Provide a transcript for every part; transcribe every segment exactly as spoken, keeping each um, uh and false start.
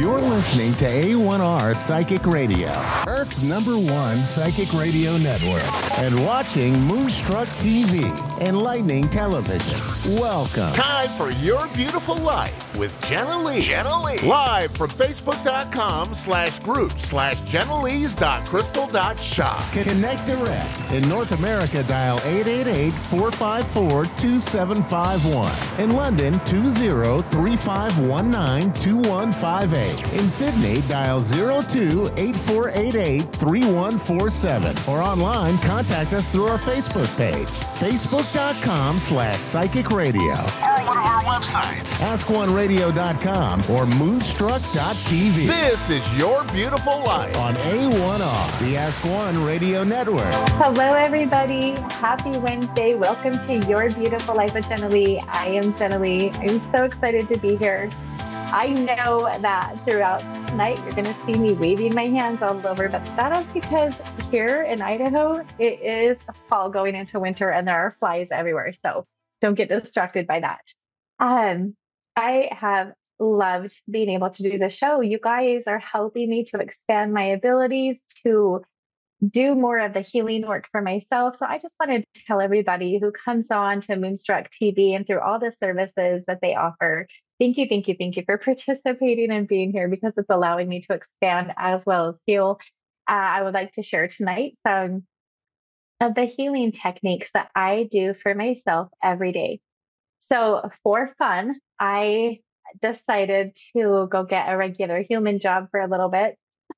You're listening to A one R Psychic Radio, Earth's number one psychic radio network, and watching Moonstruck T V, enlightening television. Welcome. Time for Your Beautiful Life with Jenna Lee. Jenna Lee. Live from Facebook.com slash group slash JennaLees.crystal.shop. Connect direct. In North America, dial eight eight eight, four five four, two seven five one. In London, two zero three five one nine two one five eight. In Sydney, dial zero two eight four eight eight three one four seven. Or online, contact us through our Facebook page, Facebook.com slash Psychic Radio. Or one of our websites, Ask One Radio dot com or Moonstruck dot T V. This is Your Beautiful Life on A one R, the Ask One Radio Network. Hello, everybody. Happy Wednesday. Welcome to Your Beautiful Life with Jenna Lee. I am Jenna Lee. I'm so excited to be here. I know that throughout tonight, you're going to see me waving my hands all over, but that is because here in Idaho, it is fall going into winter and there are flies everywhere. So don't get distracted by that. Um, I have loved being able to do the show. You guys are helping me to expand my abilities to do more of the healing work for myself. So I just wanted to tell everybody who comes on to Moonstruck T V and through all the services that they offer, thank you, thank you, thank you for participating and being here because it's allowing me to expand as well as heal. Uh, I would like to share tonight some of the healing techniques that I do for myself every day. So for fun, I decided to go get a regular human job for a little bit.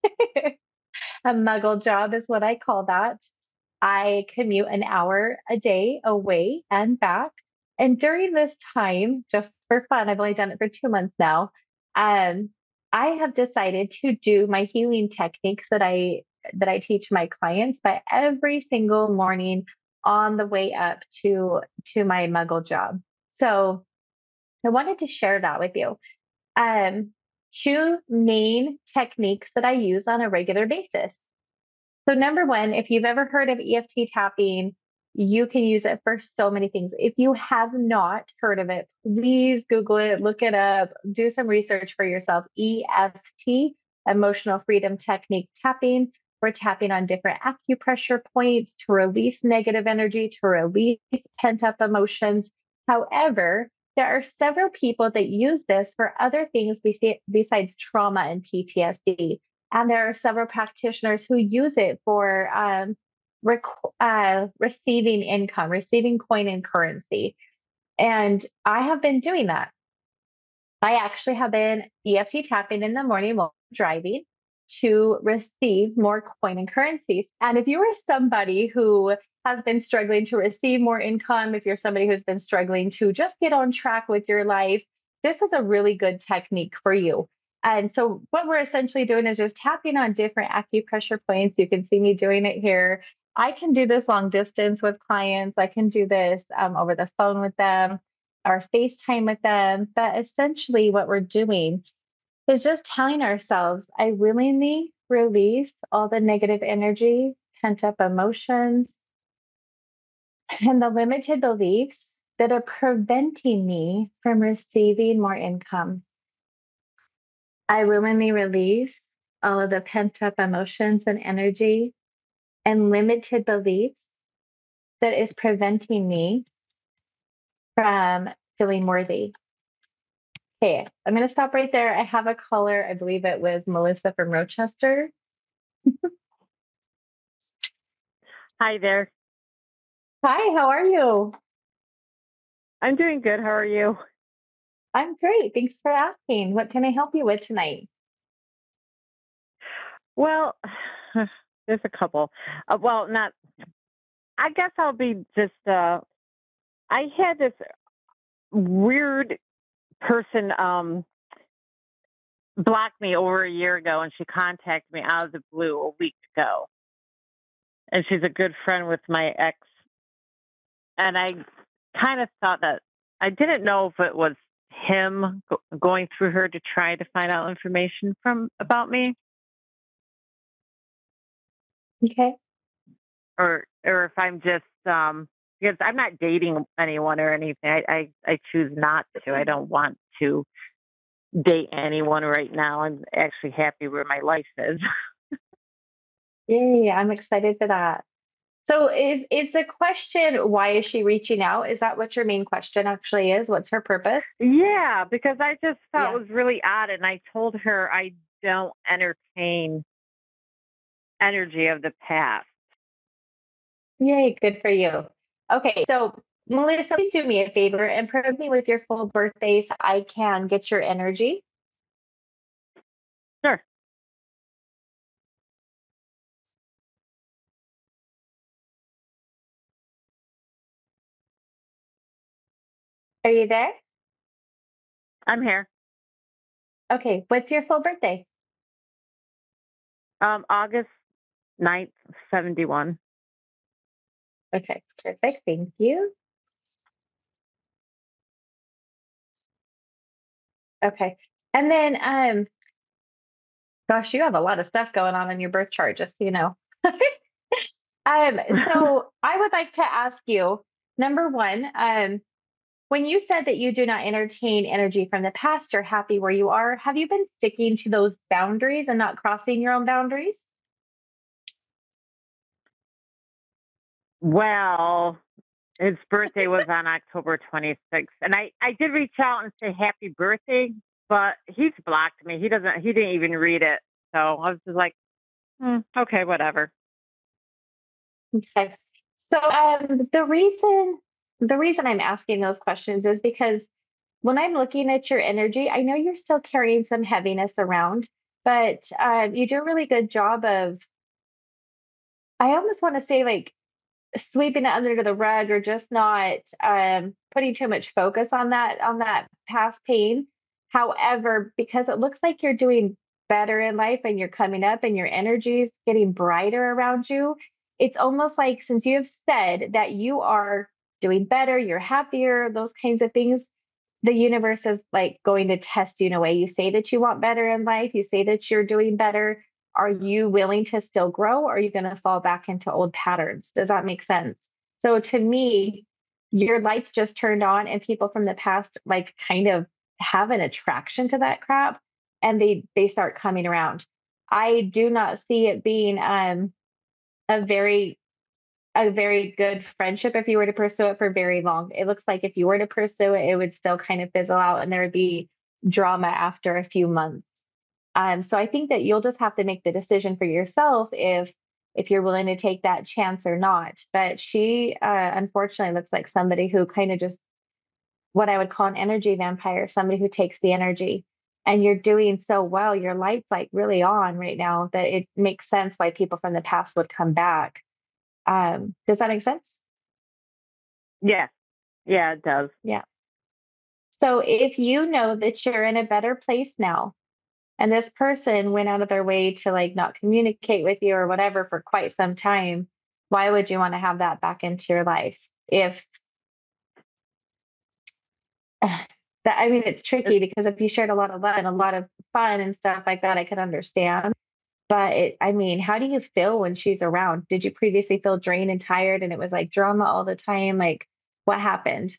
A muggle job is what I call that. I commute an hour a day away and back. And during this time, just for fun, I've only done it for two months now. Um, I have decided to do my healing techniques that I that I teach my clients by every single morning on the way up to to my muggle job. So I wanted to share that with you. Um, two main techniques that I use on a regular basis. So number one, if you've ever heard of E F T tapping, you can use it for so many things. If you have not heard of it, please Google it, look it up, do some research for yourself. E F T, Emotional Freedom Technique tapping. We're tapping on different acupressure points to release negative energy, to release pent-up emotions. However, there are several people that use this for other things besides trauma and P T S D. And there are several practitioners who use it for um, rec- uh, receiving income, receiving coin and currency. And I have been doing that. I actually have been E F T tapping in the morning while driving to receive more coin and currencies. And if you are somebody who has been struggling to receive more income, if you're somebody who's been struggling to just get on track with your life, this is a really good technique for you. And so what we're essentially doing is just tapping on different acupressure points. You can see me doing it here. I can do this long distance with clients. I can do this um, over the phone with them or FaceTime with them. But essentially what we're doing is just telling ourselves, I willingly release all the negative energy, pent up emotions, and the limited beliefs that are preventing me from receiving more income. I willingly release all of the pent up emotions and energy and limited beliefs that is preventing me from feeling worthy. Okay, I'm going to stop right there. I have a caller. I believe it was Melissa from Rochester. Hi there. Hi, how are you? I'm doing good. How are you? I'm great. Thanks for asking. What can I help you with tonight? Well, there's a couple. Uh, well, not, I guess I'll be just, uh, I had this weird person um, block me over a year ago, and she contacted me out of the blue a week ago. And she's a good friend with my ex. And I kind of thought that, I didn't know if it was him go- going through her to try to find out information from about me. Okay. Or or if I'm just um because I'm not dating anyone or anything. I, I, I choose not to. I don't want to date anyone right now. I'm actually happy where my life is. Yay, I'm excited for that. So is is the question, why is she reaching out? Is that what your main question actually is? What's her purpose? Yeah, because I just thought Yeah. it was really odd, and I told her I don't entertain energy of the past. Yay, good for you. Okay, so Melissa, please do me a favor and provide me with your full birthday so I can get your energy. Sure. Are you there? I'm here. Okay, what's your full birthday? Um, August ninth, seventy-one. Okay, perfect. Thank you. Okay. And then um gosh, you have a lot of stuff going on in your birth chart, just so you know. Um, so I would like to ask you, number one, um, when you said that you do not entertain energy from the past, you're happy where you are. Have you been sticking to those boundaries and not crossing your own boundaries? Well, his birthday was on October twenty-sixth, and I, I did reach out and say happy birthday, but he's blocked me. He doesn't. He didn't even read it. So I was just like, hmm, okay, whatever. Okay. So um, the reason the reason I'm asking those questions is because when I'm looking at your energy, I know you're still carrying some heaviness around, but um, you do a really good job of. I almost want to say like sweeping it under the rug or just not um, putting too much focus on that on that past pain. However, because it looks like you're doing better in life and you're coming up and your energy is getting brighter around you, it's almost like since you have said that you are doing better, you're happier, those kinds of things, the universe is like going to test you in a way. You say that you want better in life, you say that you're doing better. Are you willing to still grow or are you going to fall back into old patterns? Does that make sense? So to me, your lights just turned on and people from the past like kind of have an attraction to that crap and they they start coming around. I do not see it being um a very a very good friendship if you were to pursue it for very long. It looks like if you were to pursue it, it would still kind of fizzle out and there would be drama after a few months. Um, so I think that you'll just have to make the decision for yourself if if you're willing to take that chance or not. But she uh, unfortunately looks like somebody who kind of just what I would call an energy vampire, somebody who takes the energy. And you're doing so well, your light's like really on right now that it makes sense why people from the past would come back. Um, does that make sense? Yeah, yeah, it does. Yeah. So if you know that you're in a better place now, and this person went out of their way to like not communicate with you or whatever for quite some time, why would you want to have that back into your life? If that, I mean, it's tricky because if you shared a lot of love and a lot of fun and stuff like that, I could understand. But it, I mean, how do you feel when she's around? Did you previously feel drained and tired and it was like drama all the time? Like, what happened?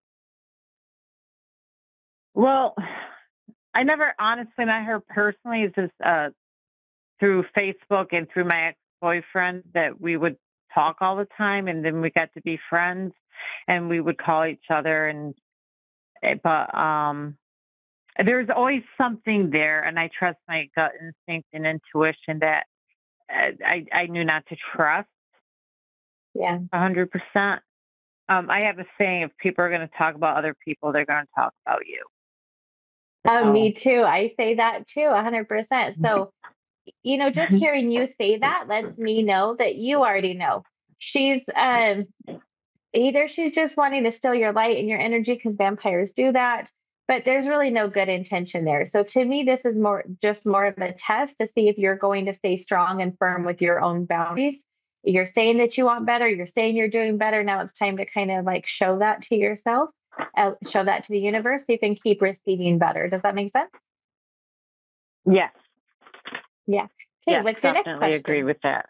Well, I never honestly met her personally. It's just uh, through Facebook and through my ex-boyfriend that we would talk all the time, and then we got to be friends, and we would call each other. And eh, but um, there's always something there, and I trust my gut instinct and intuition that uh, I I knew not to trust Yeah. a hundred percent. Um, I have a saying: if people are going to talk about other people, they're going to talk about you. Oh, So. me too. I say that too, one hundred percent. So, you know, just hearing you say that lets me know that you already know. She's um either she's just wanting to steal your light and your energy because vampires do that, but there's really no good intention there. So to me, this is more just more of a test to see if you're going to stay strong and firm with your own boundaries. You're saying that you want better, you're saying you're doing better. Now it's time to kind of like show that to yourself, uh, show that to the universe so you can keep receiving better. Does that make sense? Yes. Yeah. Okay, Yes, what's your next definitely agree question? with that.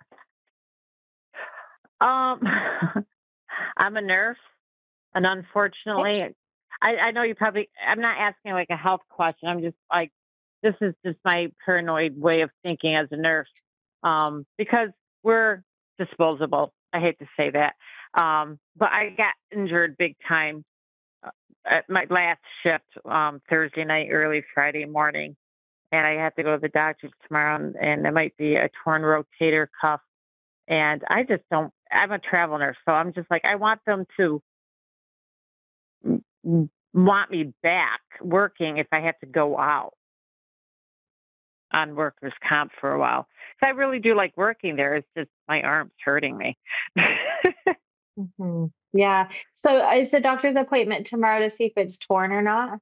Um, I'm a nurse, and Okay. unfortunately, I, I know you probably, I'm not asking like a health question. I'm just like, this is just my paranoid way of thinking as a nurse. Um, because we're disposable. I hate to say that. Um, but I got injured big time uh, at my last shift, um, Thursday night, early Friday morning. And I have to go to the doctor tomorrow, and, and it might be a torn rotator cuff. And I just don't, I'm a travel nurse. So I'm just like, I want them to m- want me back working if I have to go out on workers' comp for a while. So I really do like working there. It's just my arm's hurting me. Hmm. Yeah. So is the doctor's appointment tomorrow to see if it's torn or not?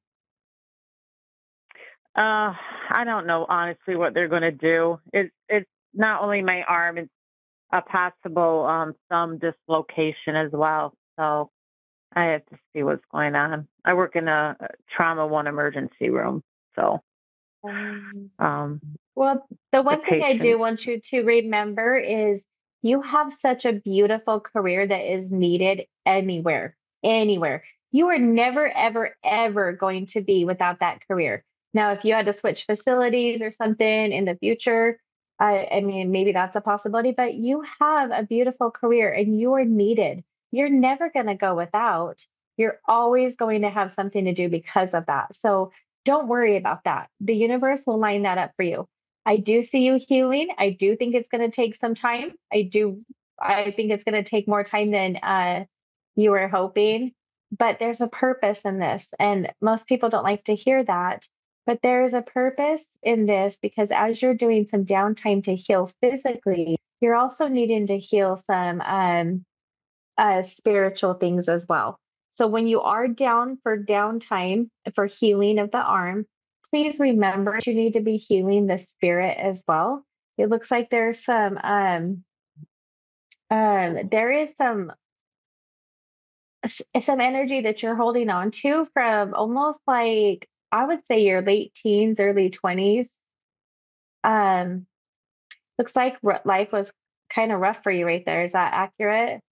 Uh, I don't know honestly what they're going to do. It, it's not only my arm; it's a possible um, thumb dislocation as well. So I have to see what's going on. I work in a trauma one emergency room, so Um, um, well, the the one thing I do patient. want you to remember is you have such a beautiful career that is needed anywhere, anywhere. You are never, ever, ever going to be without that career. Now, if you had to switch facilities or something in the future, I, I mean, maybe that's a possibility, but you have a beautiful career and you are needed. You're never going to go without. You're always going to have something to do because of that. So don't worry about that. The universe will line that up for you. I do see you healing. I do think it's going to take some time. I do. I think it's going to take more time than uh, you were hoping, but there's a purpose in this. And most people don't like to hear that. But there is a purpose in this because as you're doing some downtime to heal physically, you're also needing to heal some um, uh, spiritual things as well. So when you are down for downtime for healing of the arm, please remember you need to be healing the spirit as well. It looks like there's some um um there is some s- some energy that you're holding on to from almost like I would say your late teens, early twenties. Um looks like r- life was kind of rough for you right there. Is that accurate?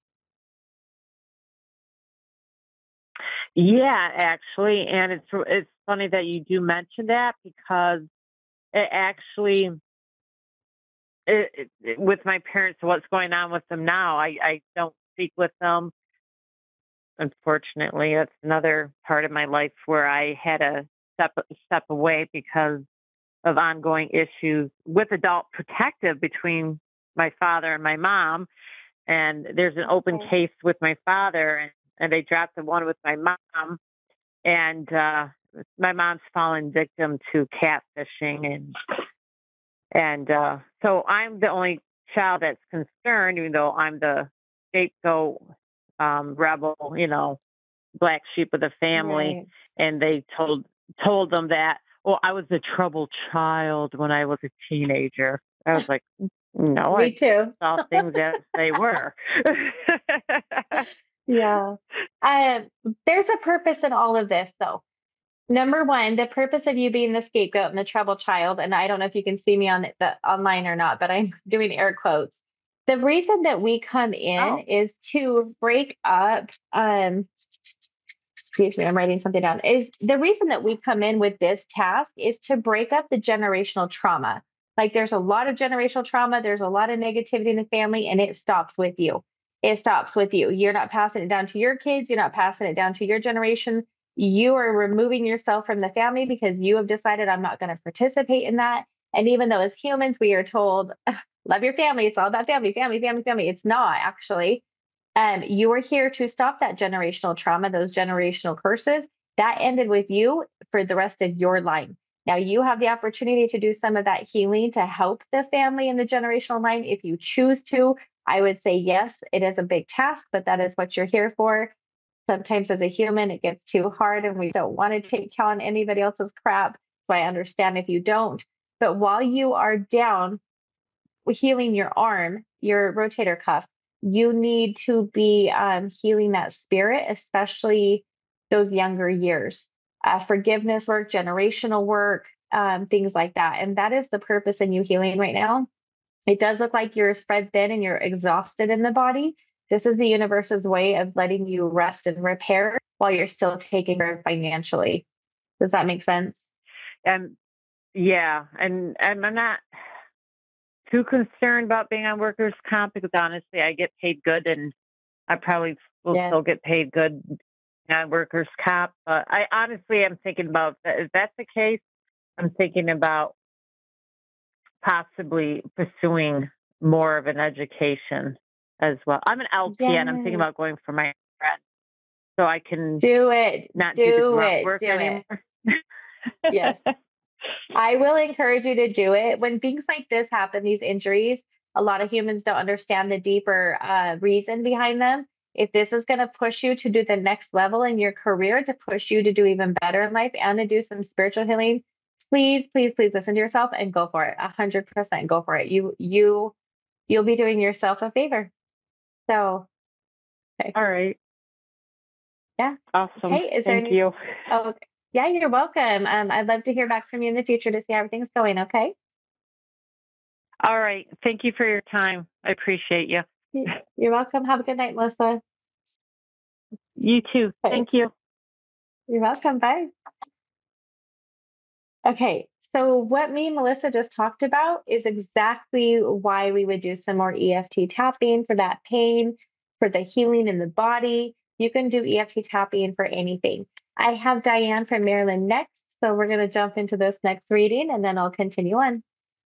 Yeah, actually, and it's it's funny that you do mention that because it actually it, it, with my parents, what's going on with them now? I I don't speak with them. Unfortunately, that's another part of my life where I had to step step away because of ongoing issues with adult protective between my father and my mom. And there's an open Okay. case with my father, and, and they dropped the one with my mom. And uh, my mom's fallen victim to catfishing, and and uh, so I'm the only child that's concerned, even though I'm the scapegoat, um, rebel, you know, black sheep of the family. Right. And they told told them that, well, I was a troubled child when I was a teenager. I was like, no, I Me too. saw things as they were. Yeah. Um, there's a purpose in all of this, though. Number one, the purpose of you being the scapegoat and the trouble child, and I don't know if you can see me on the, the online or not, but I'm doing air quotes. The reason that we come in Oh, is to break up, um, excuse me, I'm writing something down. Is the reason that we come in with this task is to break up the generational trauma. Like there's a lot of generational trauma, there's a lot of negativity in the family, and it stops with you. It stops with you. You're not passing it down to your kids, you're not passing it down to your generation. You are removing yourself from the family because you have decided I'm not going to participate in that. And even though as humans we are told, love your family, it's all about family, family, family, family. It's not actually. Um, you are here to stop that generational trauma, those generational curses that ended with you for the rest of your life. Now you have the opportunity to do some of that healing to help the family in the generational line if you choose to. I would say yes, it is a big task, but that is what you're here for. Sometimes as a human, it gets too hard and we don't want to take on anybody else's crap. So I understand if you don't. But while you are down healing your arm, your rotator cuff, you need to be um, healing that spirit, especially those younger years. Uh, forgiveness work, generational work, um, things like that. And that is the purpose in you healing right now. It does look like you're spread thin and you're exhausted in the body. This is the universe's way of letting you rest and repair while you're still taking care of financially. Does that make sense? And yeah, and, and I'm not too concerned about being on workers' comp because honestly, I get paid good, and I probably will Yes. still get paid good on workers' comp. But I honestly am thinking about that. If that's the case, I'm thinking about possibly pursuing more of an education as well. I'm an L P N. I'm thinking Yes. about going for my friend so I can Do it. not do, Do the grunt it. work Do anymore. it. Yes. I will encourage you to do it. When things like this happen, these injuries, a lot of humans don't understand the deeper uh, reason behind them. If this is going to push you to do the next level in your career, to push you to do even better in life and to do some spiritual healing, please, please, please listen to yourself and go for it. A hundred percent go for it. You, you, you'll be doing yourself a favor. So, okay. All right. Yeah. Awesome. Okay. Is there Thank any? you. Oh, okay. Yeah, you're welcome. Um, I'd love to hear back from you in the future to see how everything's going. Okay. All right. Thank you for your time. I appreciate you. Y- You're welcome. Have a good night, Melissa. You too. Okay. Thank you. You're welcome. Bye. Okay. So what me and Melissa just talked about is exactly why we would do some more E F T tapping for that pain, for the healing in the body. You can do E F T tapping for anything. I have Diane from Maryland next. So we're going to jump into this next reading and then I'll continue on.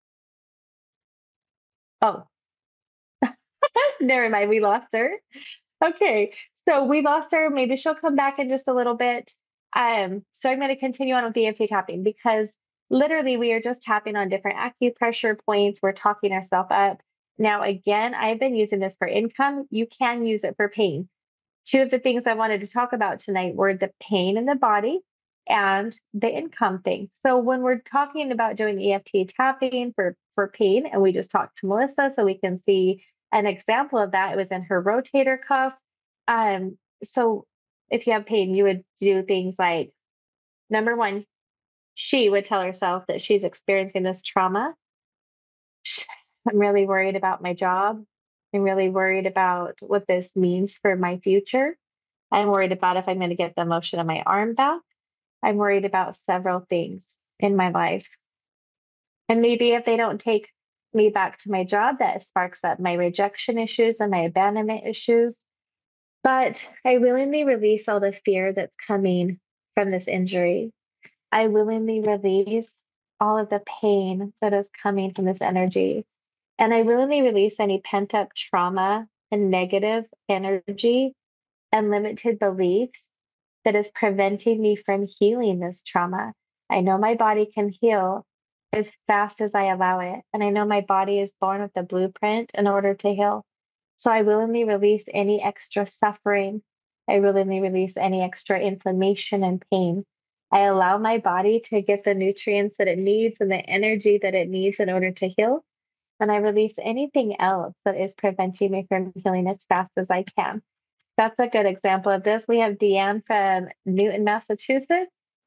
Oh, never mind. We lost her. Okay. So we lost her. Maybe she'll come back in just a little bit. Um, so I'm going to continue on with the E F T tapping because literally we are just tapping on different acupressure points. We're talking ourselves up. Now, again, I've been using this for income. You can use it for pain. Two of the things I wanted to talk about tonight were the pain in the body and the income thing. So when we're talking about doing E F T tapping for, for pain, and we just talked to Melissa so we can see an example of that. It was in her rotator cuff. Um, so if you have pain, you would do things like, number one, she would tell herself that she's experiencing this trauma. I'm really worried about my job. I'm really worried about what this means for my future. I'm worried about if I'm going to get the motion of my arm back. I'm worried about several things in my life. And maybe if they don't take me back to my job, that sparks up my rejection issues and my abandonment issues. But I willingly release all the fear that's coming from this injury. I willingly release all of the pain that is coming from this energy. And I willingly release any pent up trauma and negative energy and limited beliefs that is preventing me from healing this trauma. I know my body can heal as fast as I allow it. And I know my body is born with a blueprint in order to heal. So I willingly release any extra suffering. I willingly release any extra inflammation and pain. I allow my body to get the nutrients that it needs and the energy that it needs in order to heal. And I release anything else that is preventing me from healing as fast as I can. That's a good example of this. We have Deanne from Newton, Massachusetts.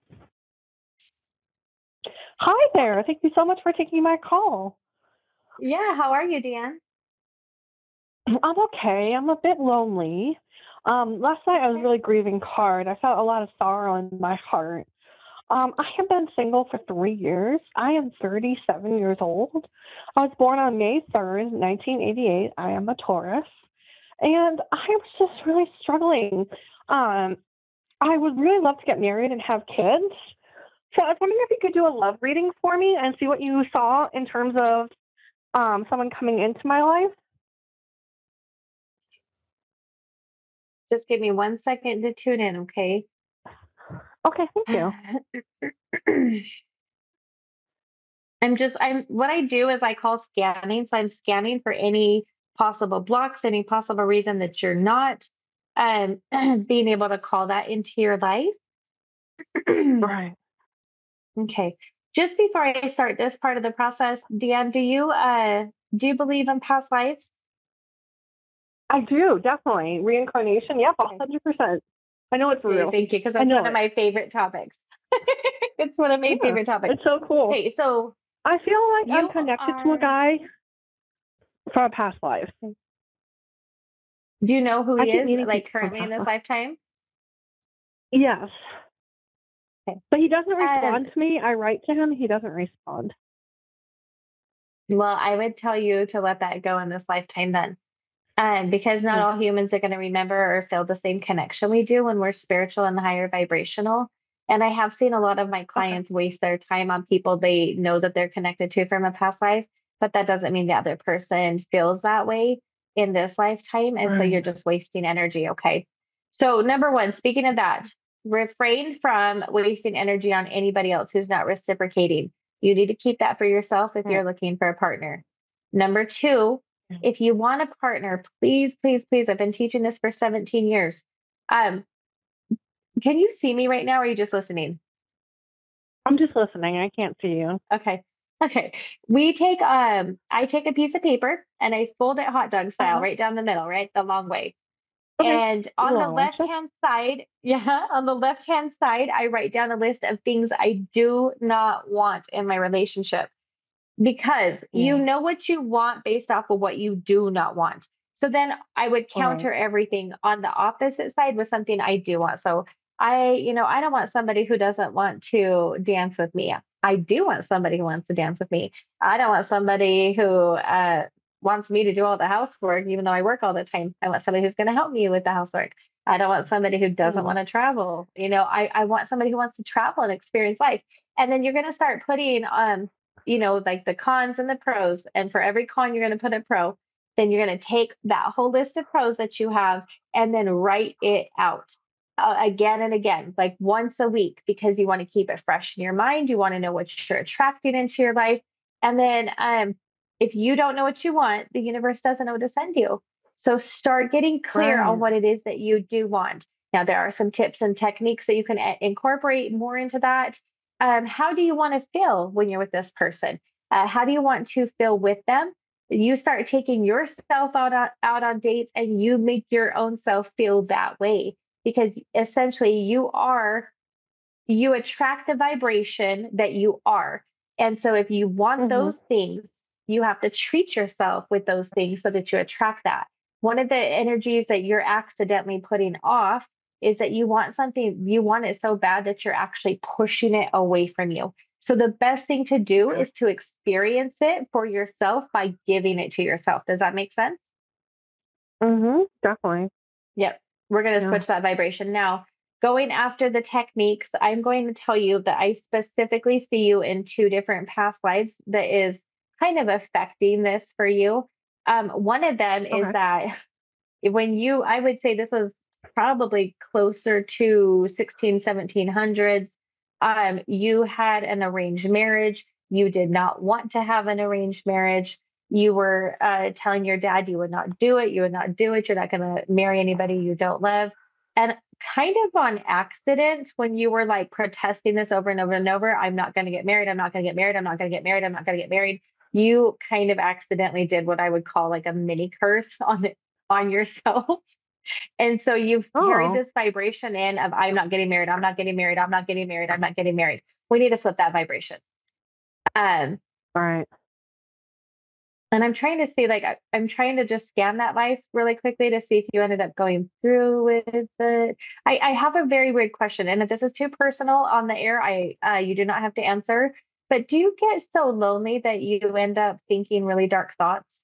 Hi there. Thank you so much for taking my call. Yeah, how are you, Deanne? I'm okay. I'm a bit lonely. Um, last night I was really grieving hard. I felt a lot of sorrow in my heart. Um, I have been single for three years. I am thirty-seven years old. I was born on May third, nineteen eighty-eight. I am a Taurus. And I was just really struggling. Um, I would really love to get married and have kids. So I was wondering if you could do a love reading for me and see what you saw in terms of um, someone coming into my life. Just give me one second to tune in, okay? Okay, thank you. I'm just, I'm, what I do is I call scanning. So I'm scanning for any possible blocks, any possible reason that you're not um, being able to call that into your life. Right. Okay. Just before I start this part of the process, Deanne, do you uh do you believe in past lives? I do, definitely. Reincarnation, yep, Okay. one hundred percent. I know it's Okay, real. thank you, because I that's know one of it. my favorite topics. It's one of my Yeah, favorite topics. it's so cool. Okay, so I feel like you I'm connected to a are guy from a past life. Do you know who I he keep is, meaning to like currently in this confess. lifetime? Yes. Okay. But he doesn't Um, respond to me. I write to him, he doesn't respond. well, I would tell you to let that go in this lifetime then. Um, because not Okay. all humans are going to remember or feel the same connection we do when we're spiritual and higher vibrational. And I have seen a lot of my Okay. clients waste their time on people they know that they're connected to from a past life, but that doesn't mean the other person feels that way in this lifetime. And so you're Right. just wasting energy. Okay. So, number one, speaking of that, refrain from wasting energy on anybody else who's not reciprocating. You need to keep that for yourself if Right. you're looking for a partner. Number two, if you want a partner, please, please, please, I've been teaching this for seventeen years. Um, can you see me right now? Or are you just listening? I'm just listening. I can't see you. Okay. Okay. We take um I take a piece of paper and I fold it hot dog style Uh-huh. right down the middle, right? The long way. Okay. And The on the long one. left Sure. hand side, yeah, on the left hand side, I write down a list of things I do not want in my relationship because you Yeah. know what you want based off of what you do not want. So then I would All right. counter everything on the opposite side with something I do want. So I, you know, I don't want somebody who doesn't want to dance with me. I do want somebody who wants to dance with me. I don't want somebody who uh, wants me to do all the housework, even though I work all the time. I want somebody who's going to help me with the housework. I don't want somebody who doesn't Mm. want to travel. You know, I, I want somebody who wants to travel and experience life. And then you're going to start putting um you know, like the cons and the pros. And for every con, you're going to put a pro. Then you're going to take that whole list of pros that you have and then write it out uh, again and again, like once a week, because you want to keep it fresh in your mind. You want to know what you're attracting into your life. And then um, if you don't know what you want, the universe doesn't know what to send you. So start getting clear on Right. what it is that you do want. Now, there are some tips and techniques that you can a- incorporate more into that. Um, how do you want to feel when you're with this person? Uh, how do you want to feel with them? You start taking yourself out on, out on dates and you make your own self feel that way because essentially you are, you attract the vibration that you are. And so if you want Mm-hmm. those things, you have to treat yourself with those things so that you attract that. One of the energies that you're accidentally putting off is that you want something, you want it so bad that you're actually pushing it away from you. So the best thing to do is to experience it for yourself by giving it to yourself. Does that make sense? Mm-hmm. Definitely. Yep. We're going to Yeah. switch that vibration. Now, going after the techniques, I'm going to tell you that I specifically see you in two different past lives that is kind of affecting this for you. Um, one of them is Okay. that when you, I would say this was probably closer to sixteen, seventeen hundreds, um, you had an arranged marriage. You did not want to have an arranged marriage. You were uh, telling your dad you would not do it. You would not do it. You're not going to marry anybody you don't love. And kind of on accident, when you were like protesting this over and over and over, I'm not going to get married. I'm not going to get married. I'm not going to get married. I'm not going to get married. You kind of accidentally did what I would call like a mini curse on the, on yourself. And so you've carried Oh. this vibration in of I'm not getting married. I'm not getting married. I'm not getting married. I'm not getting married. We need to flip that vibration. Um, All right. And I'm trying to see, like, I, I'm trying to just scan that life really quickly to see if you ended up going through with it. I, I have a very weird question, and if this is too personal on the air, I uh, you do not have to answer. But do you get so lonely that you end up thinking really dark thoughts?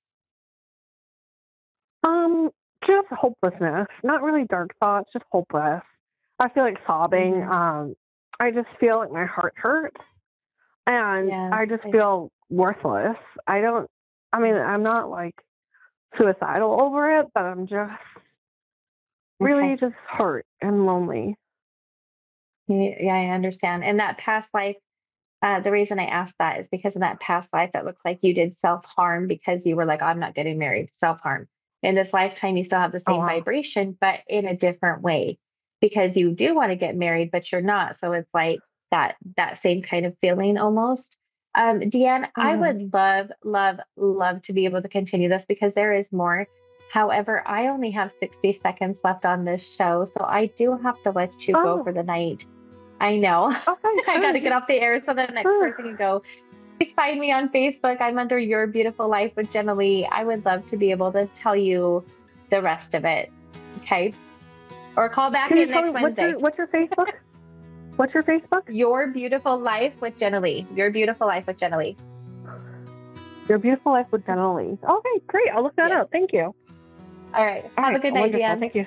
Um, just hopelessness. Not really dark thoughts, just hopeless. I feel like sobbing. Hmm. Um, I just feel like my heart hurts, and Yeah. I just I- feel worthless. I don't. I mean, I'm not like suicidal over it, but I'm just really Okay. just hurt and lonely. Yeah, yeah, I understand. In that past life, uh, the reason I asked that is because in that past life, it looks like you did self harm because you were like, I'm not getting married, self harm. In this lifetime, you still have the Oh same wow. vibration, but in a different way because you do want to get married, but you're not. So it's like that that same kind of feeling almost. Um, Deanne, I Mhm. would love, love, love to be able to continue this because there is more. However, I only have sixty seconds left on this show, so I do have to let you go Oh, for the night. I know. okay, I got to sure. get off the air so the next Sure. person can go. Please find me on Facebook. I'm under Your Beautiful Life with Jenna Lee. I would love to be able to tell you the rest of it. Okay. Or call back Can you in tell next me what's Wednesday. your, what's your Facebook? What's your Facebook? Your Beautiful Life with Jenna Lee. Your Beautiful Life with Jenna Lee. Your Beautiful Life with Jenna Lee. Okay, great. I'll look that Yes. up. Thank you. All right. All Have right, a good night, wonderful. Dan. Thank you.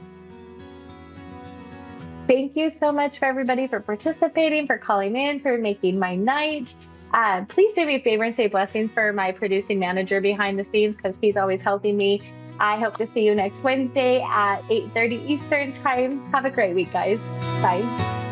Thank you so much for everybody for participating, for calling in, for making my night. Uh, please do me a favor and say blessings for my producing manager behind the scenes, because he's always helping me. I hope to see you next Wednesday at eight thirty Eastern time. Have a great week, guys. Bye.